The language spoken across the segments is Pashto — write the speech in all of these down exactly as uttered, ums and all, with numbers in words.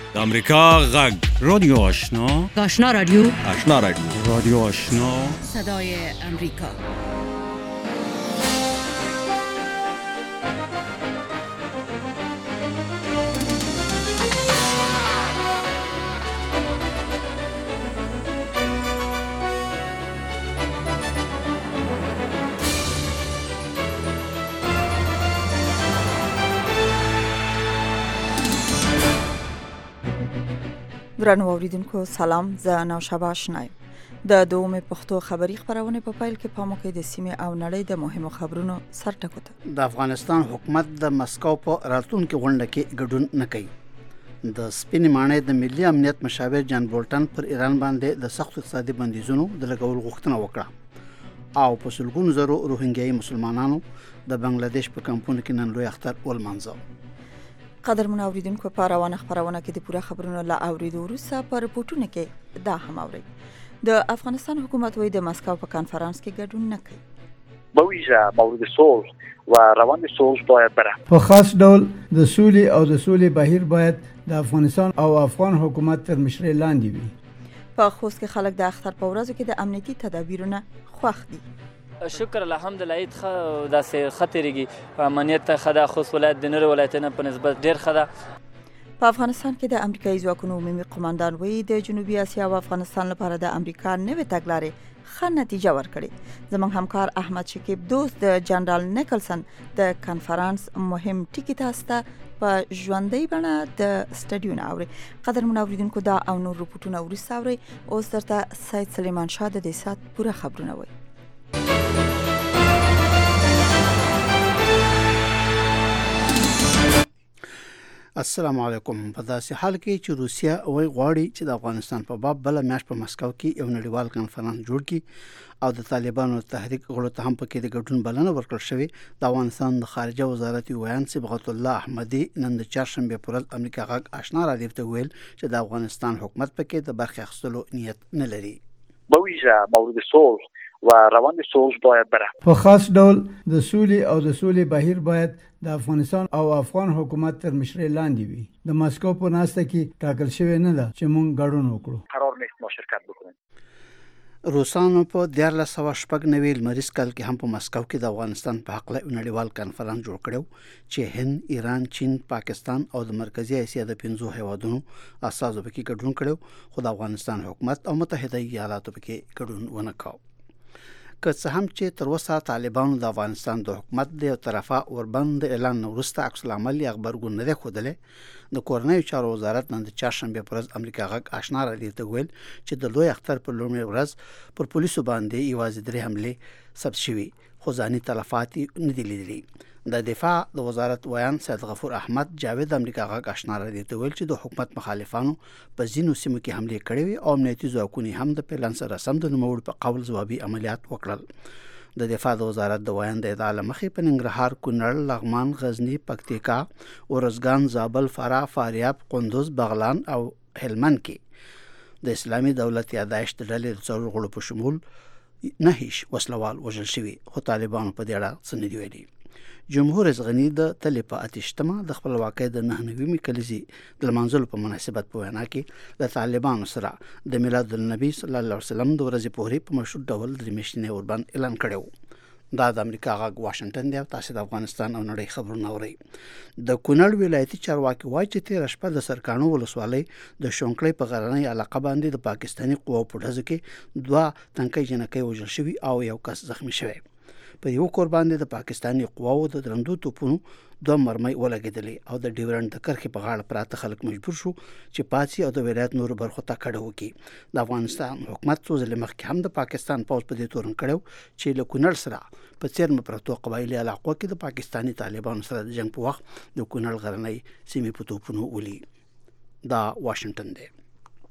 د امریکا غږ رادیو آشنا آشنا رادیو آشنا رادیو رادیو آشنا صدای امریکا. درنو اوریدونکو سلام، زه نوشابه آشنا یم. د دومې پښتو خبری خبرونه په پایل کې پامو کې د سیمې او نړۍ د مهمو خبرونو سرټکو ته. د افغانستان حکومت د مسکو په راتلونکي غونډه کې ګډون نه کوي. د سپینې ماڼۍ د ملي امنیت مشاور جان بولټن پر ایران باندې د سخت اقتصادي بندیزونو د لګول غوښتنه وکړه او په سلګونو زرو روهینګیایي مسلمانانو د بنگلاديش په کمپونو کې نن لوی اختر ولمانځه. قدرمن اوریدونکو په روانه خبرونه کې د پوره خبرونو لا اوریدو وروسته په رپورټونو کې دا هم اوري. د افغانستان حکومت وایي د مسکو په کانفرنس کې ګډون نه کوي. بویژه مورد صلح و روند صلح باید بره. په خاص ډول د سولې او د سولې بهیر باید د افغانستان او افغان حکومت تر مشرۍ لاندې وي. په خوست کې خلک د اختر په ورځو کې د امنیتي تدابیرونو خوښ دي. شکر الحمدلله عید خ داسې خطرېږي امنیت خدا خوست ولایت د نور ولایتونو په نسبت ډیر خدا. په افغانستان کې د امریکایي ځواکونو عمومي قوماندان وایي د جنوبي اسیا او افغانستان لپاره د امریکا نوې تګلارې ښه نتیجه ورکړې. زموږ همکار احمد شکیب دوست د جنرال نیکلسن د کانفرنس مهم ټکي تاسو ته په ژوندۍ بڼه د سټډیو نه اوري. قدرمن اوریدونکو دا او نور رپورټونه وروسته اوري. اوس درته سید سلیمان شاه د دې سات پوره خبرونه وایي. السلام علیکم. په داسې حال کې چې روسیا وایي غواړي چې د افغانستان په باب بل میاشت په مسکو کې یو نړیوال کانفرنس جوړ کړي او د طالبانو تحریک غړو ته هم پکې د ګډون بلنه ورکړل شوې. د افغانستان د خارجه وزارت ویان صبغت الله احمدي نن د چهارشنبه پر ورځ امریکا غږ آشنا رادیو ته ویل چې د افغانستان حکومت پکې د برخې اخیستلو نیت نه لري. بویژه مورد صلح و روند صلح باید بره. په خاص ډول د سولې او د سولې بهیر باید د افغانستان او افغان حکومت تر مشرۍ لاندې وي. د مسکو په ناسته کې ټاکل شوی نه ده چې موږ ګډون وکړو. قرار نیست ما شرکت بکنیم. روسانو په دیارلس سوه شپږ نوي لمریز کال کې هم په مسکو کې د افغانستان په حق له نړیوال کانفرنس جوړ کړو چې هند، ایران، چین، پاکستان او د مرکزی اسیا د پنځو هیوادونو اساسو پکې ګډون کړو، خو د افغانستان حکومت او متحده ایالاتو پکې ګډون ونه کاوه. که څه هم چې تر اوسه طالبانو د افغانستان د حکومت د یو طرفه وربند اعلان وروسته عکس العمل یا خبرګون نه دی ښودلی، د کورنیو چارو وزارت نن د چهارشنبه پر ورځ امریکا غږ آشنا رادیو ته ویل چې د لوی اختر پر لومړۍ ورځ پر پولیسو باندې یوازې درې حملې ثبت شوي، خو ځاني تلفات نه دي لیدلي. د دفاع د وزارت ویان سید غفور احمد جاوید امریکا غږ آشنا رادیو ته ویل چې د حکومت مخالفانو په ځینو سیمو کې حملې کړې وي او امنیتي ځواکونو هم د پلان سره سم د نوموړي په قول ځوابي عملیات وکړل. د دفاع د وزارت د ویان د ادعا له مخې په ننګرهار، کونړ، لغمان، غزني، پکتیکا، ورزګان، زابل، فراه، فاریاب، قندوز، بغلان او هلمند کې د اسلامي دولت یا داعش د ډلې د څلور غړو په شمول نه هیڅ وسلوال وژل شوي، خو طالبانو په دې اړه څه نه دي ویلي. جمهور رئیس غنی د تلې په اتشتمه د خپلواکۍ د نهه نوي کلیزې د لمانځلو په مناسبت په وینا کې د طالبانو سره د میلاد النبي صلی الله علیه وسلم د ورځې پورې په مشروط ډول درې میاشتنی اوربند اعلان کړی. دا د امریکا غږ واشنگټن دی او تاسو د افغانستان او نړۍ خبرونه اورئ. د کونړ ولایتي چارواکي وایي چې تېره شپه د سرکانو ولسوالۍ د شونکړۍ په غرنۍ علاقه باندې د پاکستاني قواو په ډزو کې دوه تنکۍ جنکۍ وژل شوي او یو کس زخمی شوی. په یو کور باندې د پاکستاني قواو د درندو توپونو دوه مرمۍ ولګېدلې او د ډیورنډ د کرښې په غاړه پراته خلک مجبور شو چې پاتې او د ولایت نورو برخو ته کډه وکړي. د افغانستان حکومت څو ځلې مخکې هم د پاکستان پوځ په دې تورن کړی چې له کونړ سره په څیرمه پرتو قبایلي علاقو کې د پاکستاني طالبانو سره د جنګ په وخت د کونړ غرنۍ سیمې په توپونو ولي. دا واشنگټن دی.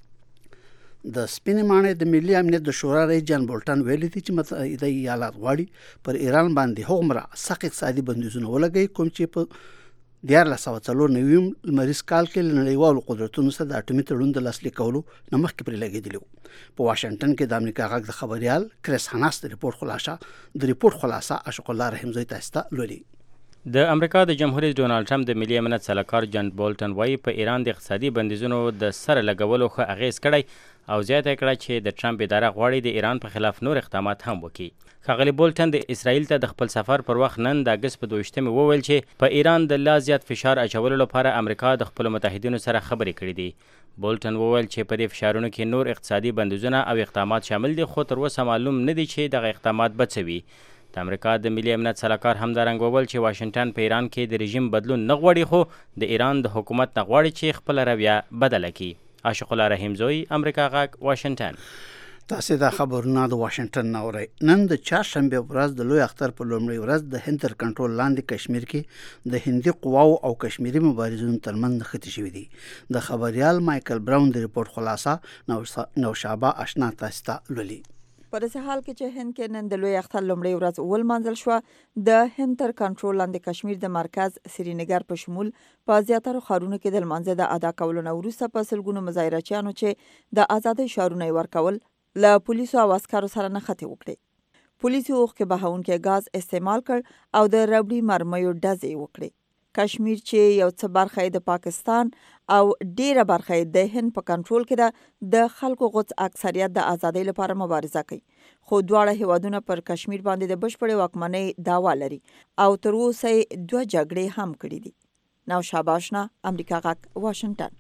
د سپینې ماڼۍ د ملي امنیت د شورا رئیس جان بولټن ویلي دي چې متحده ایالات غواړي پر ایران باندې هغومره سخت اقتصادي بندیزونه ولګوي کوم چې په دیارلس سوه څلور نوي لمریز کال کې له نړیوالو قدرتونو سره د اټومي تړون د لاسلیک کولو نه مخکې پرې لګېدلي وو. په واشنګټن کې د امریکا غږ د خبریال کریس هاناس د ریپورت خلاصه د ریپورت خلاصه اشق الله رحمزی تاسو ته لولي. د امریکا د جمهور رئیس ډونالډ ټرمپ د ملي امنیت سلاکار جان بولټن وایي په ایران د اقتصادي بندیزونو د سره لګولو ښه اغیز کړی او زیاته کړه چې د ټرمپ اداره غواړي د ایران په خلاف نور اقدامات هم وکړي. ښاغلي بولټن د اسرائیل ته د خپل سفر پر وخت نن د اګست په دویشتمې وویل چې په ایران د لا زیات فشار اچولو لپاره امریکا د خپلو متحدینو سره خبرې کړې دي. بولټن وویل چې په دې فشارونو کې نور اقتصادي بندیزونه او اقدامات شامل دي، خو تر اوسه معلوم نه دي چې دغه اقدامات به څه وي. د امریکا د ملي امنیت سلاکار همدارنګ وویل چې واشنګټن په ایران کې د رژیم بدلون نه غواړي، خو د ایران د حکومت نه غواړي چې خپله رویه بدله کړي. عاشق الله رحیم زوی، امریکا غږ، واشنګټن. تاسو دا خبرونه د واشنګټن نه اورئ. نن د چهارشنبه ورځ د لوی اختر په لومړۍ ورځ د هند تر کنټرول لاندې کشمیر کې د هندي قواو او کشمیري مبارزینو ترمنځ نښتې شوې دي. د خبريال مایکل براون د ریپورت خلاصه نوشابه آشنا تاسو ته لولي. په داسې حال کې چې هند کې نن د لوی اختر لومړۍ ورځ ولمانځل شوه، د هند تر کنټرول لاندې کشمیر د مرکز سرینګر په شمول په زیاترو ښارونو کې د لمانځه د ادا کولو نه وروسته په سلګونو مظاهرچیانو چې د ازادۍ شعارونه یې ورکول له پولیسو او عسکرو سره نښتې وکړې. پولیسو اوښکې بهونکي غاز استعمال کړ او د ربړي مرمیو ډزې وکړې. کشمیر چې یو څه برخه د پاکستان او ډیره برخه د هند په کنټرول کې ده، د خلکو غوڅ اکثریت د ازادۍ لپاره مبارزه کوي، خو دواړه هیوادونه پر کشمیر باندې د بشپړې واکمنۍ دعوا لري او تر اوسه دوه جګړې هم کړې دي. نوشابه آشنا، امریکا غږ، واشنګټن.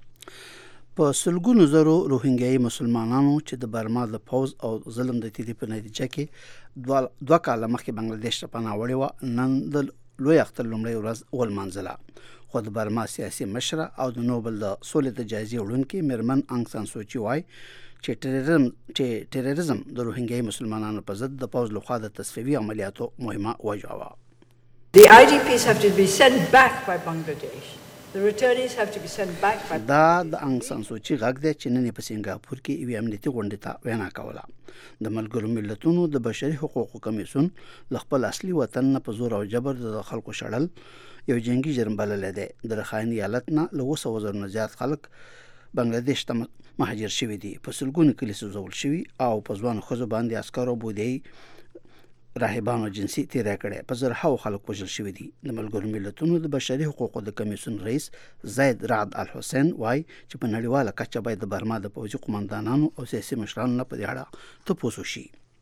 په سلګونو زرو روهینګیایي مسلمانانو چې د برما د پوز او ظلم د تیری په نتیجه کې دوه دوه کاله مخکې بنگلاديش ته پناه وړې وه، نن د لوی اختر لومړۍ ورځ ولمانځله. خو د برما سیاسي مشره او د نوبل د سولې د جایزې وړونکې میرمن انګ سان سوچي وایي چې ټیرریزم چې ټیرریزم د روهینګیایي مسلمانانو په ضد د پوز لخوا د تصفیوي عملیاتو مهمه وجه وه. The I D Ps have to be sent back by Bangladesh. The returnees have to be sent back by دا د انګ سان سوچي غږ دی چې نن په سنگاپور کې یوې امنیتي غونډې ته وینا کوله. د ملګرو ملتونو د بشري حقوقو کمیسیون له خپل اصلي وطن نه په زور او جبر د خلکو شړل یو جنگي جرم بللی دی. د رخاین ایالت نه له اوه سوه زرو نه زیات خلک بنگلاديش ته مهاجر شوي دي. په سلګونو کلي سوځول شوي او په ځوانو ښځو باندې عسکرو بودیایي راهبانو جنسي تیری کړی. په زرهاو خلک وژل شوي دي. د ملګرو ملتونو د بشري حقوقو د کمیسیون رئیس زید رعد الحسین وایي چې په نړیواله کچه باید د برما د پوځي قماندانانو او سیاسي مشرانو نه په دې اړه تپوس وشي.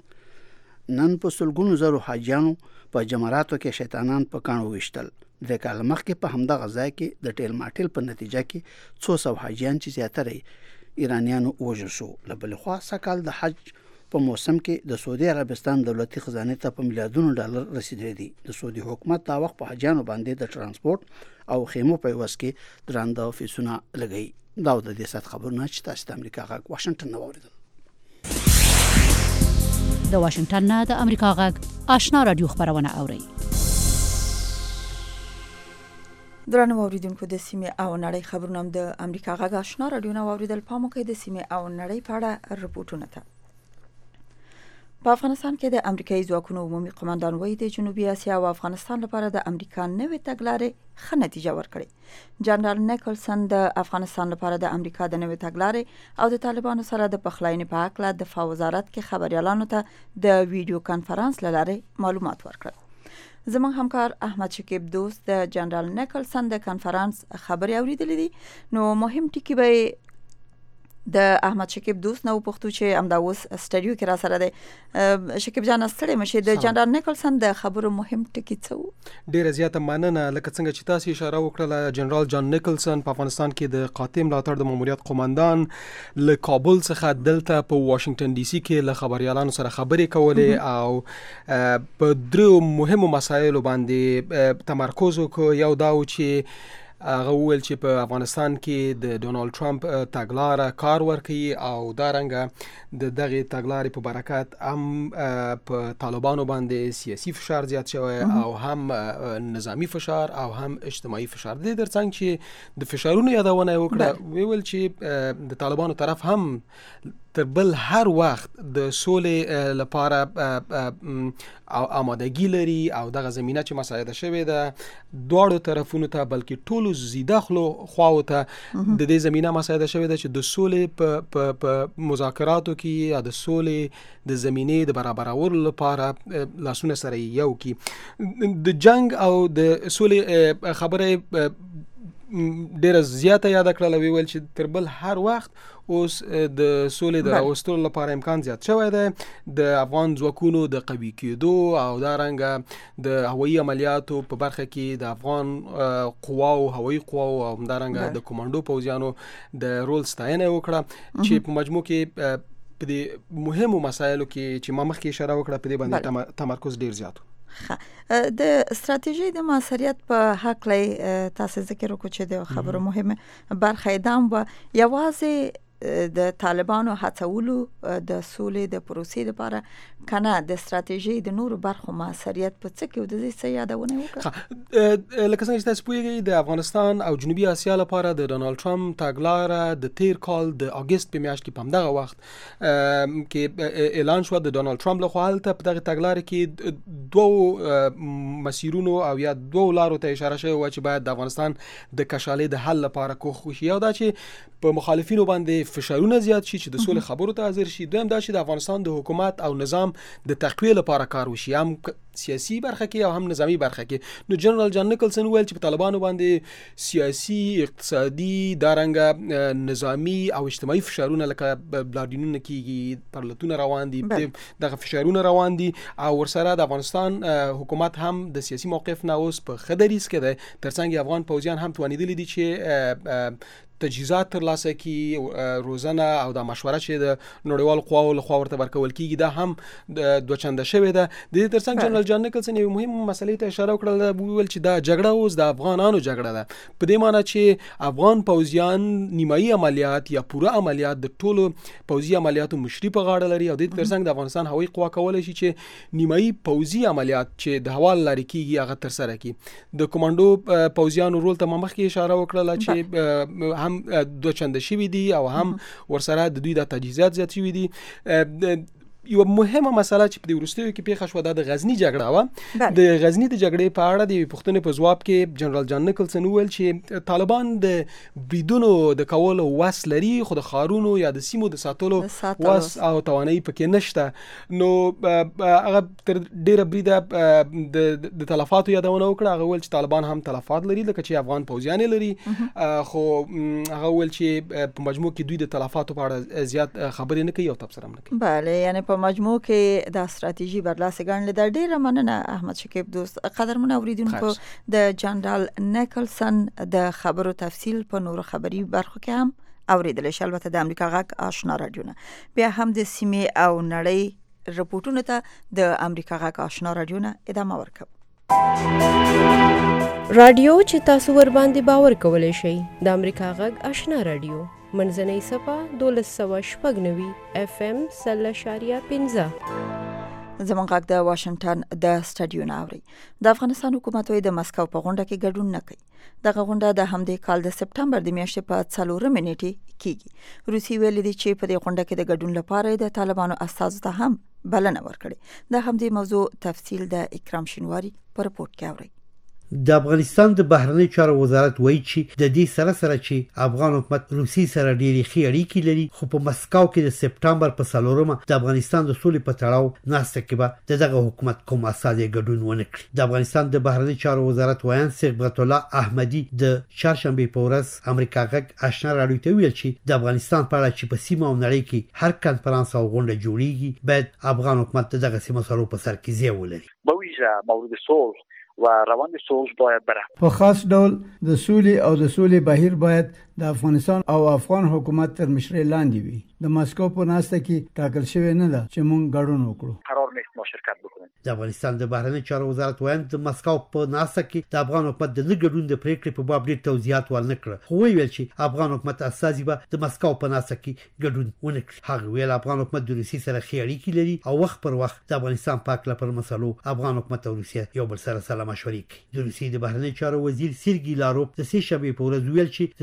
نن په سلګونو زرو حاجیانو په جمراتو کې شیطانان په کاڼو ویشتل. د کال مخکې په همدغه ځای کې د ټیل ماټیل په نتیجه کې څو سوه حاجیان چې زیاتره ایرانیانو وژل شو. له بلې خوا سږکال د حج په موسم کې د سعودي عربستان دولتي خزانې ته په میلیارډونو ډالر رسیدلي دي. د سعودي حکومت دا وخت په حاجیانو باندې د ترانسپورت او خیمو په عوض کې درانده فیسونه لګوي. دا د دې سات خبرونه چې تاسو د امریکا غږ واشنګټن نه واوریدل. د واشنګټن نه د امریکا غږ آشنا رادیو خبرونه اوري. درنو اوریدونکو، د سیمې او نړۍ خبرونه د امریکا غږ آشنا رادیو نه واوریدل. پام وکړئ د سیمې او نړۍ په اړه رپورټونه ته. په افغانستان کې د امریکایي ځواکونو عمومي قومندان وایي د جنوبي اسیا او افغانستان لپاره د امریکا نوې تګلارې ښه نتیجه ورکړې. جنرال نیکلسن د افغانستان لپاره د امریکا د نوې تګلارې او د طالبانو سره د پخلاینې په هکله دفاع وزارت کې خبريالانو ته د ویډیو کانفرنس له لارې معلومات ورکړل. زموږ همکار احمد شکیب دوست د جنرال نیکلسن د کانفرنس خبري اوریدلې دي. نو مهم ټکی به د احمد شکیب دوست نو پښتو چې امدا اوس سټډیو کې را سره دی. شکیب جان ستړي مشه د جنرال نیکلسن د خبرو مهم ټکی څه؟ ډیره زیاته مننه. لکه څنګه چې تاسو اشاره وکړه، جنرال جان نیکلسن په افغانستان کې د قاطع ملاتړ د ماموریت قومندان له کابل څخه دلته په واشنګټن ډي سي کې له خبريالانو سره خبرې کولې او په درو مهمو مسایلو باندې تمرکز وکړ. یو دا و چې هغه وویل چې په افغانستان کې د ډونالد ټرمپ تګلاره کار ورکوي او دا رنګه د دغه تګلارې په برکت هم په طالبانو باندې سیاسي فشار زیات شوی او هم نظامی فشار او هم اجتماعي فشار. د ترڅنګ چې د فشارونو یادونه وکړه، ویل چې د طالبانو طرف هم تر بل هر وخت د سولې لپاره آمادګي لري او دغه زمينه چې مساعده شوې ده دواړو طرفونو ته بلکې ټولو زیداخلو خواو ته د دې زمينه مساعده شوې ده چې د سولې په په مذاکراتو کې یا د سولې د زمينې د برابرولو لپاره لاسونه سره یو کی د جنگ او د سولې خبره ډیره زیاته یاد کړل ویل چې تر بل هر وخت اوس د سولې د راوستلو لپاره امکان زیات شوی دی د افغان ځواکونو د قوي کېدو او دا رنګه د هوایي عملیاتو په برخه کې د افغان قواو هوایي قواو او دا رنګه د کمانډو پوځیانو د رول ستاینه وکړه چې په مجموع کې په دې مهمو مسایلو کې چې ما مخکې اشاره وکړه په دې باندې تمرکز ډیر زیات د استراتیژي د موثریت په حق لای تاسو ذکر وکړو چې د خبرو مهمه برخه دام و یوازې د طالبانو هڅولو د سولې د پروسې لپاره کنه د استراتیژي د نورو برخو موثریت په څه کې د دې څه یادونه وکړه لکه څنګه چې تاسو پوهیږئ د افغانستان او جنوبي اسیا لپاره د ډونالد ټرمپ تاګلاره د تیر کال د اگست په میاشت کې په همدغه وخت کې اعلان شو د ډونالد ټرمپ لخوا هلته په دغه تاګلاره کې دوه مسیرونو او یا دوه لارو ته اشاره شوی و چې باید د افغانستان د کشالې د حل لپاره کوښښ وشي او دا چې په مخالفینو باندې فشارونه زیات شي چې د سولې خبرو ته حاضر شي دویم دا چې د افغانستان د حکومت او نظام د تقویه لپاره کار وشي هم سیاسي برخه کې او هم نظامی برخه کې نو جنرال جان نیکلسن ویل چې په طالبانو باندې سیاسي اقتصادي دارنګه نظامی او اجتماعي فشارونه لکه بلادینونه کېږي پرلتونه روان دي دغه فشارونه روان دي او ورسره د افغانستان حکومت هم د سیاسي موقف نه اوس په خدریس کې ده ترڅنګ افغان پوځیان هم توانیدل دي چې تجهیزات ترلاسه کی روزانه او د مشوره چې د نړیوال قواو لخوا ورته ورکول کیږي دا هم دوه چنده شوی ده د دې ترڅنګ جنرال جان نیکلسن یو مهم مسلې ته اشاره وکړه ویل چې دا جګړه اوس د افغانانو جګړه ده په دې معنی چې افغان پوځیان نیمایي عملیات یا پوره عملیات د ټولو پوځي عملیاتو مشري په غاړه لري او د دې ترڅنګ د افغانستان هوایي قوا کولای شي چې نیمایي پوځي عملیات چې د هوا لارې کیږي هغه تر سره کړي د کمانډو پوځیانو رول ته مخکې اشاره وکړه چې هم دو چنده شوی دي او هم ورسره د دوی د تجهیزات زیات شوی دي یو مهمه مسله چې په دې وروستیو کې پیښه شو د غزنی جګړه و د غزنی د جګړې په اړه د پښتنې په جواب کې جنرال جان نیکلسن ویل چې طالبان د بریدونو د کولو وس لري خو د خارونو یا د سیمو د ساتلو وس او توانایي پکې نشته نو هغه تر ډیره بریده د تلفاتو یادونه وکړه هغه ویل چې طالبان هم تلفات لري لکه چې افغان پوځیان لري خو هغه ویل چې په مجموع کې دوی د تلفاتو په اړه زیات خبرې نه کوي او تبصره نه کوي بله یعنی په مجموع کې د استراتیژي برلاسه ګڼل د ډیره مننه احمد شکیب دوست قدرمن اوریدونکو د جنرال نیکلسن د خبرو تفصیل په نور خبري برخو کې هم اوریدل شل البته د امریکا غږ آشنا رادیو نه بیا هم د سیمې او نړۍ رپورټونو ته د امریکا غږ آشنا رادیو نه ادامه ورکوي رادیو چې تاسو ور باندې باور کولای شئ د امریکا غږ آشنا رادیو منځنۍ صفه دولس سوه شپږ نوي اف ام سل اشاریه پنځه زمونږ غږ د واشنگټن د سټډیو نه اوري د افغانستان حکومت وایي د مسکو په غونډه کې ګډون نه کوي دغه غونډه د همدې کال د سپټمبر د میاشتې په څلورمه نیټه کېږي روسي ویلي دي چې په دې غونډه کې د ګډون لپاره د طالبانو استازو ته هم بلنه ورکړي د همدې موضوع تفصیل د اکرام شینواری په رپورت کې اوري د افغانستان د بهرنی چارو وزارت وایي چې د دې سره سره چې افغان حکومت روسي سره ډېری ښې اړیکې لري خو په مسکو کې د سپټمبر په څلورمه د افغانستان د سولې په تړاو ناسته کې به دغه حکومت کوم اساسي ګډون ونه کړي د افغانستان د بهرنی چارو وزارت وایي صبغت الله احمدي د چهارشنبه په ورځ امریکا غږ آشنا رادیو ته ویل چې د افغانستان په اړه چې په سیمه او نړۍ کې هر کانفرنس او غونډه جوړیږي باید افغان حکومت دغه سیمه سره په سر کې ځای ولري به ویژه مورد صلح و روند صلح باید بره په خاص ډول د سولې او د سولې بهیر باید د افغانستان او افغان حکومت تر مشرۍ لاندې وي د مسکو په ناسته کې ټاکل شوی نه ده چې موږ ګډون وکړو قرار نیست ما شرکت بکنیم د افغانستان د بهرنی چارو وزارت وايي د مسکو په ناسته کې د افغان حکومت د نه ګډون د پریکړې په باب ډېر توضیحات ورنه کړ خو ویل چې افغان حکومت اساسي به د مسکو په ناسته کې ګډون ونه کړي هغه ویل افغان حکومت د روسي سره ښې اړیکې لري او وخت پر وخت د افغانستان په اړه پر مسلو افغان حکومت او روسیه یو بل سره سلام مشورې کوي د روسي د بهرنی چارو وزیر سرګي لاروف د سه شنبه په ورځ ویل چې د سپټمبر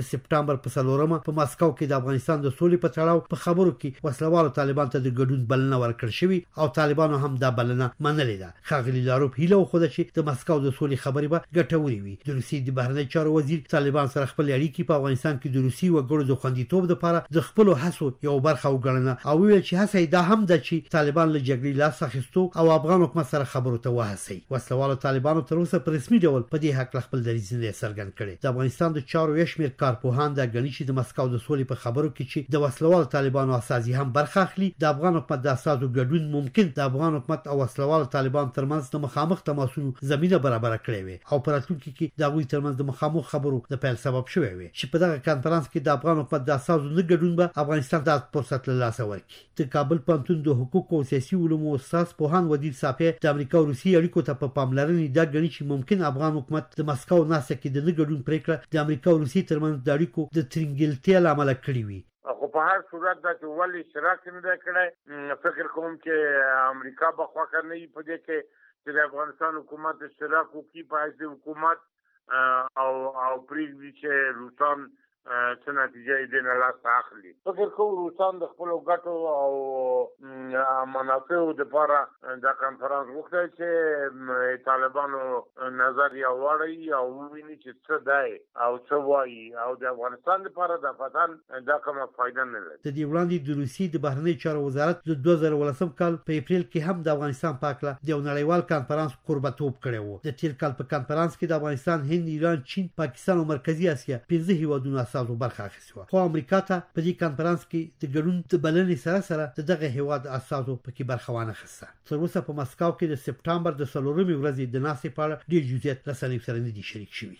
سپټمبر په څلورمه په ماسکو کې د افغانستان د سولې په تړاو په خبرو کې وسلوالو طالبان ته د ګډون بلنه ورکړل شوې او طالبانو هم دا بلنه منلې ده. ښاغلي لاروف هیله وښوده چې د ماسکو د سولې خبرې به ګټورې وي. د روسیې د بهرنی چارو وزیر طالبان سره خپل اړیکې په افغانستان کې د روسي وګړو د خوندیتوب لپاره د خپل هڅو یو برخه وګڼله او ویل چې هڅه دا هم ده چې طالبان له جګړې لاس اخیستو او افغان حکومت سره خبرو ته وهڅوي. وسلوالو طالبانو تر اوسه په رسمي ډول په دې حق خپل دریځ نه څرګند کړي. د افغانستان د چارو یو شمېر کارپوهان د غني چې د مسکو د سولې په خبرو کې چې د وسلوالو طالبانو اساسي هم برخه اخلي د افغان حکومت د اساسو ګډون ممکن د افغان حکومت او وسلوالو طالبان ترمنځ د مخامخ تماسونو زمينه برابر کړي وي او په راتلونکي کې د هغوی ترمنځ د مخامخ خبرو د پیل سبب شوی وي چې په دغه کانفرنس کې د افغان حکومت د اساسو نه ګډون به افغانستان ته فرصت له لاسه ورکړي. د کابل پوهنتون د حقوق او سیاسي علومو استاد پوهان ودیل صافی د امریکا او روسیې اړیکو ته په پاملرنې دا غني چې ممکن افغان حکومت د مسکو ناسه کې د نه ګډون پریکړه د امریکا او روسیې ترمنځ د اړیکو د ترنګلتیا لامل کړی وي. خو په هر صورت دا چې ولې اشتراک نه دی کړی فکر کوم چې امریکا به خوښه نه وي په دې کې چې د افغانستان حکومت اشتراک وکړي په حیث حکومت او او پرېږدي چې روسان څه نتیجه یې دې نه لاسته اخلي. فکر کوم روسان د خپلو ګټو او منافعو دپاره دا کنفرانس غوښتی چې طالبانو نظر یې واړوي او وویني چې څه دی او څه وایي او د افغانستان دپاره د فتن دا کومه فایده نه لري. د دې وړاندې د روسیې د بهرنی چارو وزارت د دوه زره ولسم کال په اپریل کې هم د افغانستان په هکله د یو نړیوال کنفرانس کوربهتوب کړی و. د تیر کال په کنفرانس کې د افغانستان، هند، ایران، چین، پاکستان او مرکزی اسیا پنځه هیوادونو اساسو برخه اخیستې. خو امریکا ته په دې کنفرانس کې د ګډون د بلنې سره سره دغه هیواد اساسو پکې برخه وانه خسته. تر اوسه په مسکو کې د سپټمبر د څلورمې ورځې د ناستې په اړه ډېر جزئیات رسنیو سره نه دي شریک شوي.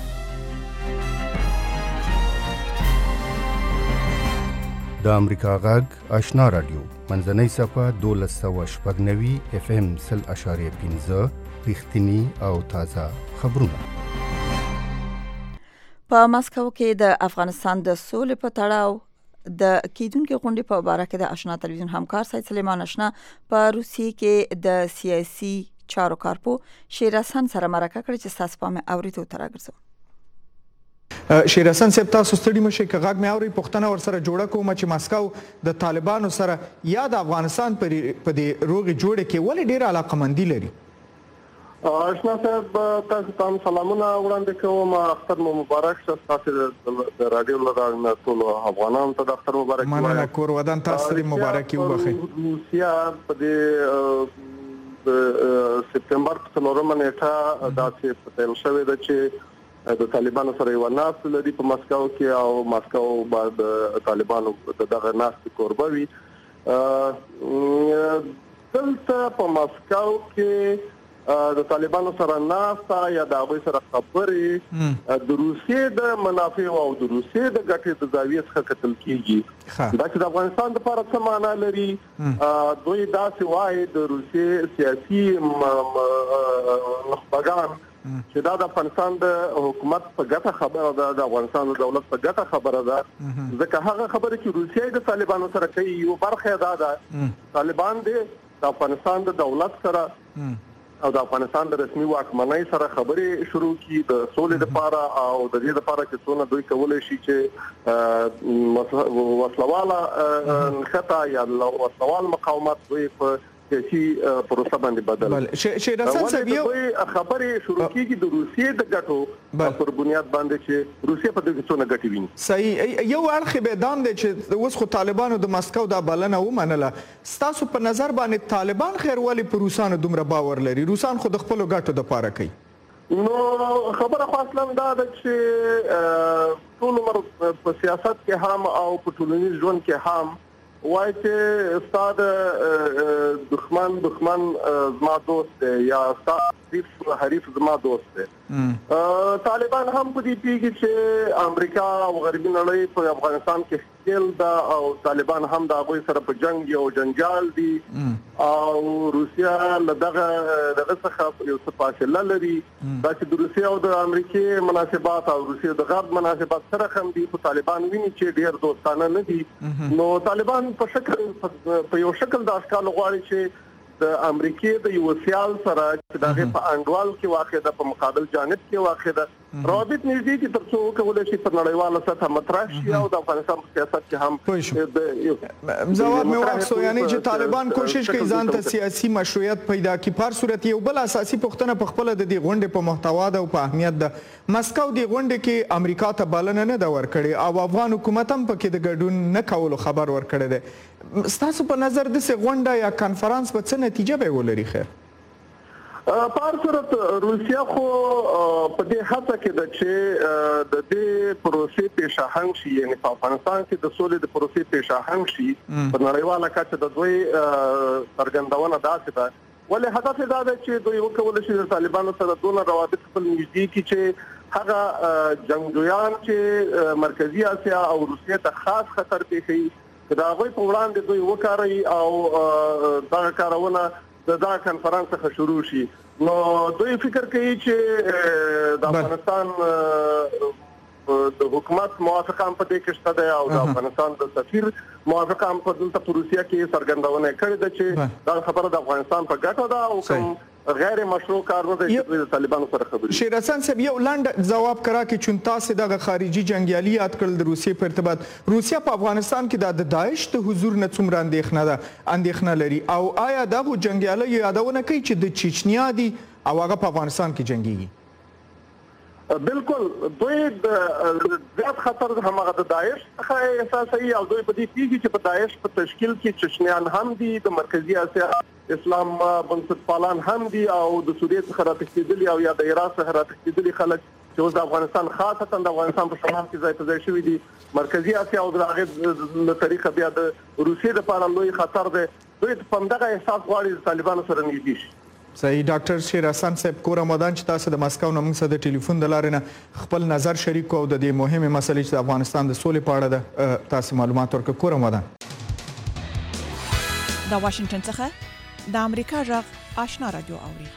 د امریکا غږ آشنا رادیو منځنۍ صفحه دولس سوه شپږ نوي اف ام سل اشاریه پنځه رښتینی او تازه خبرونه. په مسکو کې د افغانستان د سولې په تړاو د کیدونکو غونډې په اړه کې د آشنا تلویزیون همکار سید سلیمان آشنا په روسیې کې د سیاسي چارو کارپو شیر حسن سره مرکه کړې چې تاسو په مې اوریدو تر راګرځو. شیر حسن صاحب تاسو ستړي مشه که غږ مې اوري پښتنه ور سره جوړه کوم چې مسکو د طالبانو سره یا د افغانستان په دې روغې جوړې کې ولې ډېر علاقمندي لري؟ آشنا صاحب تاسو ته سلامونه وړاندې کوم. اختر مو مبارک شه. تاسو د رادیو لږه ټول افغانانو ته د اختر مبارک وایي. مننه کور ودان تاسو ته مبارک وبخي. روسیا په دې د سپټمبر په څلورمه نیټه داسې پیل شوې ده چې د طالبانو سره یو ناست لري په مسکو کې او مسکو بعد طالبانو دغه ناست کوربه وي. دلته په مسکو کې د طالبانو سره ناستا یا د هغوی سره خبرې د روسیې د منافع او د روسیې د ګټې د زاویې څخه کتل کېږي. دا چې د افغانستان دپاره څه معنا لري، دوی داسې وایي د روسیې سیاسي نخبګان چې دا د افغانستان د حکومت په ګټه خبره ده، د افغانستان د دولت په ګټه خبره ده، ځکه هغه خبره چې روسیې د طالبانو سره کوي یو برخه دا ده طالبان د افغانستان د دولت سره او د افغانستان د رسمي واکمنۍ سره خبرې شروع کی د سولې لپاره او د دې لپاره چې څونه دوی کولای شي چې وسلواله خطا یا وسلوال مقاومت دوی په سیاسي پروسه باندې بدل. شیر حسن صاحب یو خبرې شروع کیږي د روسیې د ګټو پر بنیاد باندې چې روسیې په دې څونه ګټې ویني. صحیح. یو اړخ به دام دی چې اوس خو طالبانو د مسکو دا بلنه ومنله. ستاسو په نظر باندې طالبان خیر ولې په روسانو دومره باور لري؟ روسان خو د خپلو ګټو دپاره کوي. نو خبره خو اصلا دا ده چې ټول عمر په سیاست کې هم او په ټولنیز ژوند کې هم وای چې استاد دښمن دښمن زما دوست دی یا استاد حریف زما دوست دی. طالبان هم په دې پیږي چې امریکا او غربي نړۍ په افغانستان کې ښکیل ده او طالبان هم د هغوی سره په جنګ یو جنجال دي او روسیا له دغه دغه څخه یو څه فاصله لري. دا چې د روسیا او د امریکې مناسبات او روسیا د غرب مناسبات سره هم دي خو طالبان ویني چې ډېر دوستانه نه دي. نو طالبان په شکل په یو شکل د اشکال غواړي چې د امریکې د یو سیال سره دغه په انډوال کې واقع ده په مقابل جانب کې واقع ده روابط نږدې دي ترڅو وکولای شي په نړیواله سطح مطرح شي او د افغانستان په سیاست کې هم ځواب مې واخیستو یعنی چې طالبان کوشش کوي ځان ته سیاسي مشروعیت پیدا کړي. په هر صورت یو بل اساسي پوښتنه په خپله د دې غونډې په محتوا ده او په اهمیت ده. مسکو دې غونډې کې امریکا ته بلنه نه ده ورکړې او افغان حکومت هم پکې د ګډون نه کولو خبر ورکړی دی. ستاسو په نظر داسې غونډه یا کنفرانس به څه نتیجه به ولري؟ خیر په هر صورت روسیه خو په دې هڅه کې ده چې د دې پروسې پیشاهنګ شي، یعنی په افغانستان کې د سولې د پروسې پیشاهنګ شي په نړیواله کچه د دوی څرګندونه داسې ده. ولې هدف یې دا دی چې دوی وکولی شي د طالبانو سره دونه روابط خپل نږدې کړي چې هغه جنګجویان چې مرکزي اسیا او روسیې ته خاص خطر پېښوي که د هغوی په وړاندې دوی وکاروي او دغه کارونه د دا کنفرانس څخه شروع شي. نو دوی فکر کوي چې د افغانستان د حکومت موافقه هم په دې کې شته ده او د افغانستان د سفیر موافقه هم په دلته په روسیه کې څرګندونه کړې ده چې دا خبره د افغانستان په ګټه ده او کوم غیر مشروع کار نه دی چې د طالبانو سره خبرې. شیر حسن صاحب یو لنډ ځواب کرا کې چون تاسو دغه خارجي جنگیالي یاد کړل د روسیې په ارتباط. روسیه په افغانستان کې د داعش د حضور نه څومره اندېښنه ده اندېښنه لري او آیا دغه جنگیالي یادونه کوي چې د چچنیا دي او هغه په افغانستان کې جنگيږي؟ بالکل دوی د زیات خطر همغه د داعش څخه احساسوي او دوی په دې پیږي چې په داعش په تشکیل کې چچنیان هم دي، د مرکزي اسیا اسلام بنسټپالان هم دي او د سوریې څخه راتښتېدلي او یا د عراق څخه راتښتېدلي خلک چې اوس د افغانستان خاصتا د افغانستان په شمال کې ځای په ځای شوي دي. مرکزي اسیا او د هغې له طریقه بیا د روسیې دپاره لوی خطر دی. دوی په همدغه احساس غواړي د طالبانو سره نږدې شي. صحیح. ډاکټر شیر حسن صاحب کور آمدان چې تاسو د مسکو نه موږ سره د ټلیفون د لارې نه خپل نظر شریک او د دې مهمې مسلې چې د افغانستان د سولې په اړه ده تاسو معلومات ورکړه. کور آمدان. د واشنگټن څخه د امریکا غږ آشنا رادیو اوري.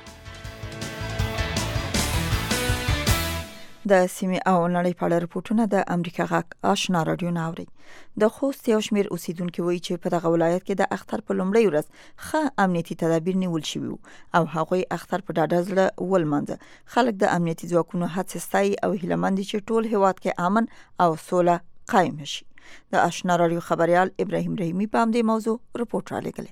د سیمې او نړۍ په اړه رپورټونه د امریکا غږ آشنا رادیو نه اوري. د خوست یو شمېر اوسیدونکو وایي چې په دغه ولایت کې د اختر په لومړۍ ورځ ښه امنیتي تدابیر نیول شوي او هغوی اختر په ډاډه زړه ولمانځه. خلک د امنیتي ځواکونو هڅې ستایي او هیله مند دي چې ټول هیواد کې امن او سوله قایم شي. د آشنا رادیو خبريال ابراهیم رحیمی په همدې موضوع رپورټ را لېږلی.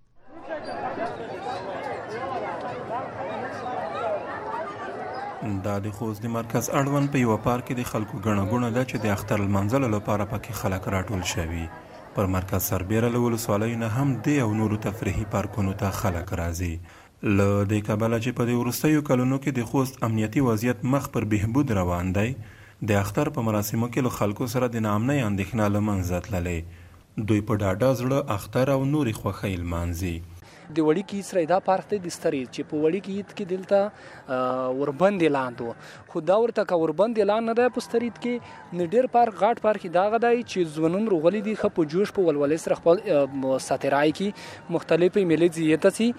دا د خوست د مرکز اړوند په یو پارک کې د خلکو ګڼه ګوڼه ده چې د اختر لمانځلو لپاره پکې خلک راټول شوي. پر مرکز سربیره له ولسوالیو نه هم د او نورو تفریحي پارکونو ته خلک راځي. له دې کبله چې په دې وروستیو کلونو کې د خوست امنیتي وضعیت مخ پر بهبود روان دی، د اختر په مراسمو کې له خلکو سره د ناامنۍ اندېښنه له منځه تللی. دوی په ډاډه زړه اختر او نورې خوښۍ لمانځي. د وړي کې سره دا پارک دی د سترې چې په وړي کې عید کې دلته وربند اعلان و خو دا ورته که وربند اعلان نه دی په سترید کې نه ډېر پارک غاټ پارک دغه دی چې ځوانون روغلي دي ښه په جوش په ولولۍ سره خپل ساتیرای کې مختلفې میلې زیاته سي.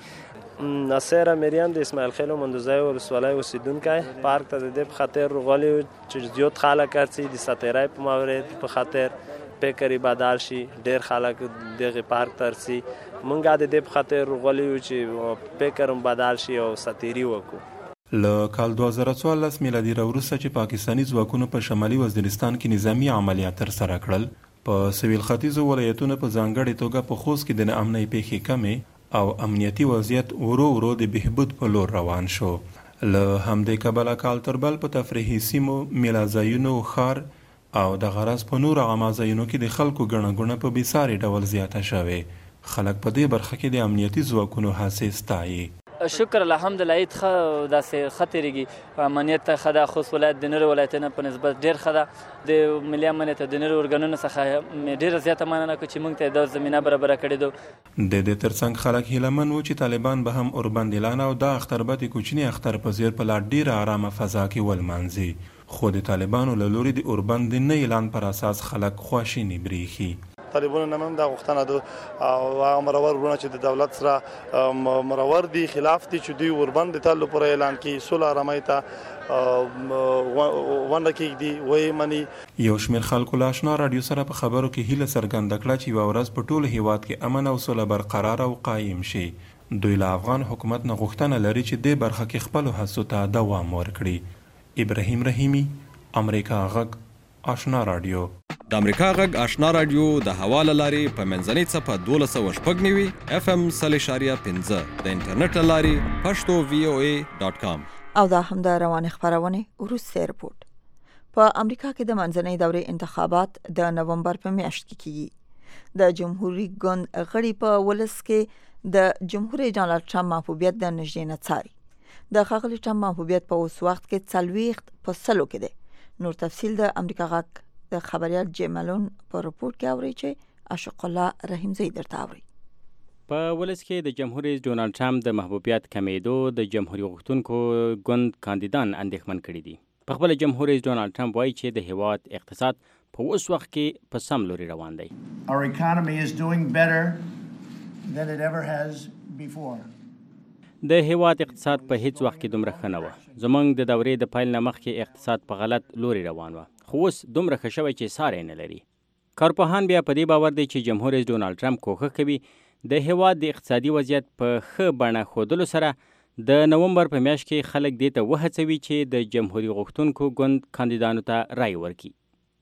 ناصر امیریان د اسماعیل خیل مندوزای ولسوالۍ اوسیدونکی پارک ته د دې په خاطر روغلي چې زیات خلک هڅي د ساتیرای په مورد په خاطر پیکری بدل شي ډېر خلک دغه پارک ترسي. مونږه د دې په خاطر غولیو چې پیکرم بدل شي او ساتيري وکړو. له کال دوه زره څوارلس میلادي وروسته چې پاکستاني ځواکونو په شمالي وزیرستان کې نظامی عملیات ترسره کړل، په سویل ختیځو ولایتونو په ځانګړې توګه په خوست کې د ناامنۍ پیښې کمې او امنیتي وضعیت ورو ورو د بهبود په لور روان شو. له همدې کبله کال تر بل په تفریحي سیمو، میلازایونو، ښار او د غرض په نورو عامه ځایونو کې د خلکو ګڼه ګوڼه په بېساري ډول زیاته شوې. خلک په دې برخه کې د امنیتي ځواکونو هڅې ستایي. شکر الحمدلله عید ښه داسې ښه تېرېږي. امنیت ته ښه ده. خوست ولایت د نورو ولایتونو په نسبت ډېر ښه ده. د ملي امنیت د نورو ارګانونو څخه مې ډېره زیاته مننه کړه چې موږ ته دا زمینه برابره کړې ده. د دې ترڅنګ خلک هیلهمن وو چې طالبان به هم اوربند اعلان او دا اختر به د کوچني اختر په څېر په لا ډېره ارامه فضا کې ولمانځي. خو د طالبانو له لوري د اوربند د نه اعلان پر اساس خلک خواشیني برېښي. طالبانو نه هم دا غوښتنه ده او هغه مرور ورونه چې د دولت سره مرور دي خلاف دي چې دوی اوربند د تلو پر اعلان کې صلح آرامۍ ته ونه کېږدي وایي مني. یو شمېر خلکو له آشنا راډیو سره په خبرو کې هیله څرګنده کړه چې یوه ورځ په ټول هیواد کې امن او سوله برقرار او قایم شي. دوی له افغان حکومت نه غوښتنه لري چې دې برخه کې خپلو هڅو ته دوام ورکړي. ابراهیم رحیمی، امریکا غږ آشنا رادیو. د امریکا غږ آشنا رادیو د حواله لارې په منځنۍ څپه دولس سوه شپږ نوي اف ام سل اشاریه پنځه د انټرنیټ له لارې پښتو وی او ای ډاټ کام. او دا هم د روانې خپرونې وروستی رپورټ. په امریکا کې د منځنۍ دورې انتخابات د نومبر په میاشت کې کیږي. د جمهوریت ګوند غړي په ولس کې د جمهور رئیس ډانلډ ټرمپ محبوبیت د نږدې نه څاري. د ښاغلي ټرمپ محبوبیت په اوس وخت کې څلوېښت په سلو کې دی. نور تفصیل د امریکا غږ د خبريال جیمالون په رپورټ کې اوري چې اشق الله رحیمزی درته اوري. په ولس کې د جمهور رئیس ډونالډ ټرمپ د محبوبیت کمیدو د جمهوریت غوښتونکو ګوند کاندیدان اندېښمن کړي دي. په خپل جمهور رئیس ډونالډ ټرمپ وایي چې د هیواد اقتصاد په اوس وخت کې په سم لوري روان دی. Our economy is doing better than it ever has before. د هیواد اقتصاد په هیڅ وخت کې دومره ښه نه و. زموږ د دورې د پیل نه مخکې اقتصاد په غلط لوري روان و. خو اوس دومره ښه شوی چې ساری نه لري. کارپوهان بیا په دې باور دی چې جمهور رئیس ډونالډ ټرمپ کوښښ کوي د هیواد د اقتصادي وضعیت په ښه بڼه ښودلو سره د نومبر په میاشت کې خلک دې ته وهڅوي چې د جمهوریت غوښتونکو ګوند کاندیدانو ته رای ورکړي.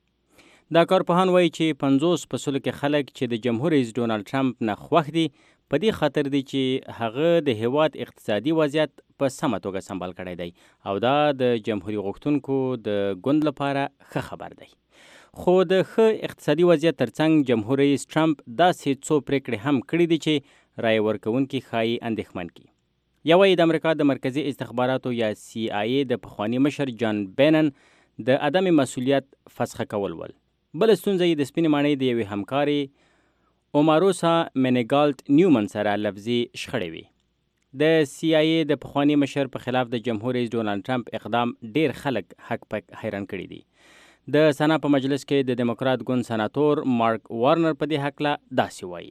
دا کارپوهان وایي چې پنځوس په سلو کې خلک چې د جمهور رئیس ډونالډ ټرمپ نه خوښ دي په دې خاطر دی چې هغه د هیواد اقتصادي وضعیت په سمه توګه سمبال کړی دی او دا د جمهوریت غوښتونکو د ګوند لپاره ښه خبر دی. خو د ښه اقتصادي وضعیت ترڅنګ جمهور رئیس ټرمپ داسې څو پریکړې هم کړي دي چې رای ورکوونکي ښایي اندېښمن کړي. یوه یې د امریکا د مرکزي استخباراتو یا سی آی ای د پخواني مشر جان بینن د عدم مسؤلیت فسخه کول ول. بله ستونزه یې د سپینې ماڼۍ د یوې همکارې اوماروسا مینیګالټ نیومن سره لفظي شخړې وي. د سی آی ای د پخواني مشر په خلاف د جمهور رئیس ډونالډ ټرمپ اقدام ډیر خلک حق پک حیران کړي دي. د سنا په مجلس کې د دیموکرات ګوند سناتور مارک وارنر په دې حق لا داسې وایي.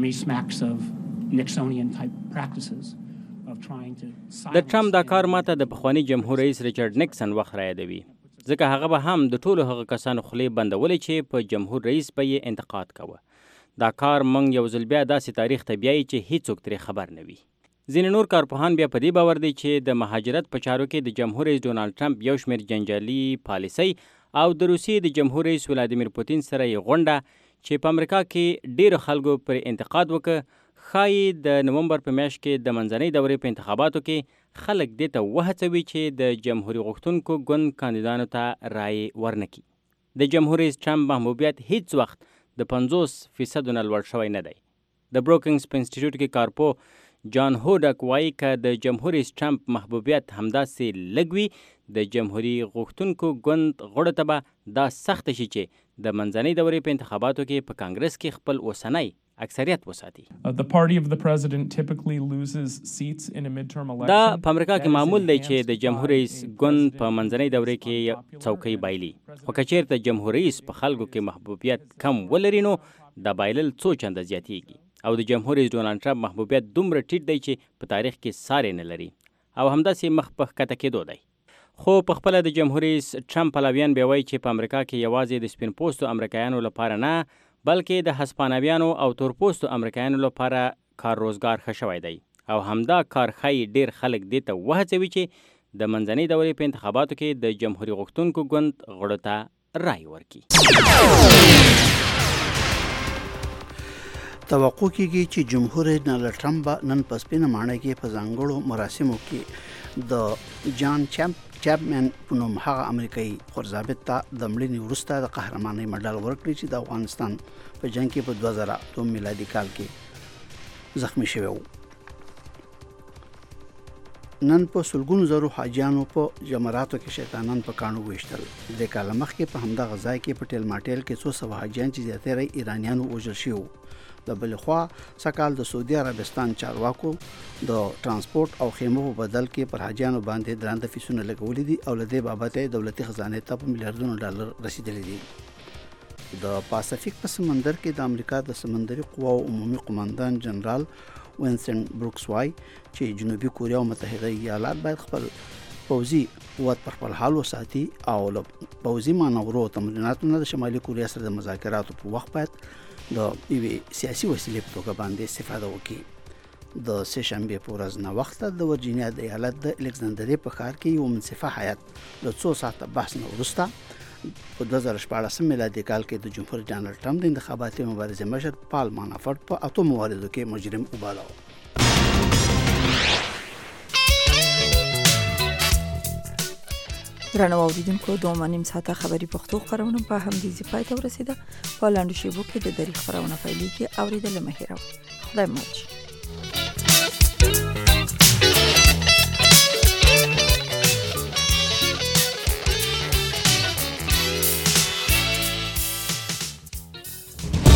د ټرمپ دا کار ماته د پخواني جمهور رئیس ریچارډ نیکسن وخت را یادوي ځکه هغه به هم د ټولو هغه کسانو خولې بندولې چې په جمهور رئیس به یې انتقاد کوه. دا کار موږ یو ځل بیا داسې تاریخ ته بیایي چې هیڅوک ترې خبر نه وي. ځینې نور کارپوهان بیا په دې باور دي چې د مهاجرت په چارو کې د جمهور رئیس ډونالډ ټرمپ یو شمېر جنجالي پالیسۍ او د روسیې د جمهور رئیس ولادیمیر پوتین سره یې غونډه چې په امریکا کې ډیرو خلکو پر انتقاد وکړ ښایي د نومبر په میاشت کې د منځنۍ دورې په انتخاباتو کې خلک دې ته وهڅوي چې د جمهوریت غوښتونکو ګوند کاندیدانو ته رای ورنکړي. د جمهور رئیس ټرمپ محبوبیت هیڅ وخت د پنځوس فیصدو نه لوړ شوی نه دی. د بروکینګز په انسټیټیوټ کې کارپو جان هوډک وایي که د جمهور رئیس ټرمپ محبوبیت همداسې لږ وي د جمهوریت غوښتونکو ګوند غړو ته به دا سخته شي چې د منځنۍ دورې په انتخاباتو کې په کانګرس کې خپل اوسنی اکثریت وساتي. دا په امریکا کې معمول دی چې د جمهور رئیس ګوند په منځنۍ دورې کې څوکۍ بایلي. خو که چیرته جمهور رئیس په خلکو کې محبوبیت کم ولري نو دا بایلل څو چنده زیاتیږي او د جمهور رئیس ډونالډ ټرمپ محبوبیت دومره ټیټ دی چې په تاریخ کې ساری نه لري او همداسې مخ په ښکته کېدو دی. خو په خپله د جمهور رئیس ټرمپ پلویان بیا وایي چې په امریکا کې یوازې د سپین پوستو امریکایانو لپاره نه بلکې د هسپانویانو او تورپوستو امریکایانو لپاره کار روزګار ښه شوی دی او همدا کار ښایي ډیر خلک دې ته وهڅوي چې د منځنۍ دورې په انتخاباتو کې د جمهوریت غوښتونکو ګوند غړو ته رای ورکړي. توقع کیږي چې جمهور رئیس ډونالډ ټرمپ نن په سپینه ماڼۍ کې په ځانګړو مراسمو کې د جان چمپ چاپمن په نوم هغه امریکایي خورضابط ته د مړینې وروسته د قهرمانۍ مډال ورکړي چې د افغانستان په جنګ کې په دوه زره دوه میلادي کال کې زخمی شوی و. نن په سلګونو زرو حاجیانو په جمراتو کې شیطانان په کاڼو ویشتل. د کال مخکې په همدغه ځای کې په ټیل ماټیل کې څو سوه حاجیان چې زیاتره ایرانیانو وژل شوي وو. د بلې خوا سکال د سعودي عربستان چارواکو د ترانسپورت او خیمو په بدل کې پر حاجیانو باندې درانده فیسونه لګولي دي او له دې بابت یې دولتي خزانې ته په میلیارډونو ډالر رسیدلي دي. د پاسفیک په سمندر کې د امریکا د سمندري قواو عمومي قماندان جنرال وینسن بروکس وای چې جنوبي کوریا او متحده ایالات باید خپل پوځي قوت پر خپل حال وساتي او له پوځي مانورو تمریناتو نه د شمالي کوریا سره د مذاکراتو په وخت باید د یوې سیاسي وسیلې په توګه باندې استفاده وکړي. د سه شنبه په ورځ نه وخت د ورجینیا د ایالت د الکساندریا په ښار کې یو منصفه حیات د څو ساعته بحث نه وروسته په دوه زره شپاړس میلادي کال کې د جمهور رئیس ډانلډ ټرمپ د انتخاباتي مبارزې مشر پال مانافورټ په اتو مواردو کې مجرم وباله. درنو اوریدونکو دوه نیم ساعته خبري پښتو خبرونه په همدې ځای ته ورسیده. په لاندې شیبو کې د دری خبرونه پیلېږي. اوریدل مه هېروئ. خدای مو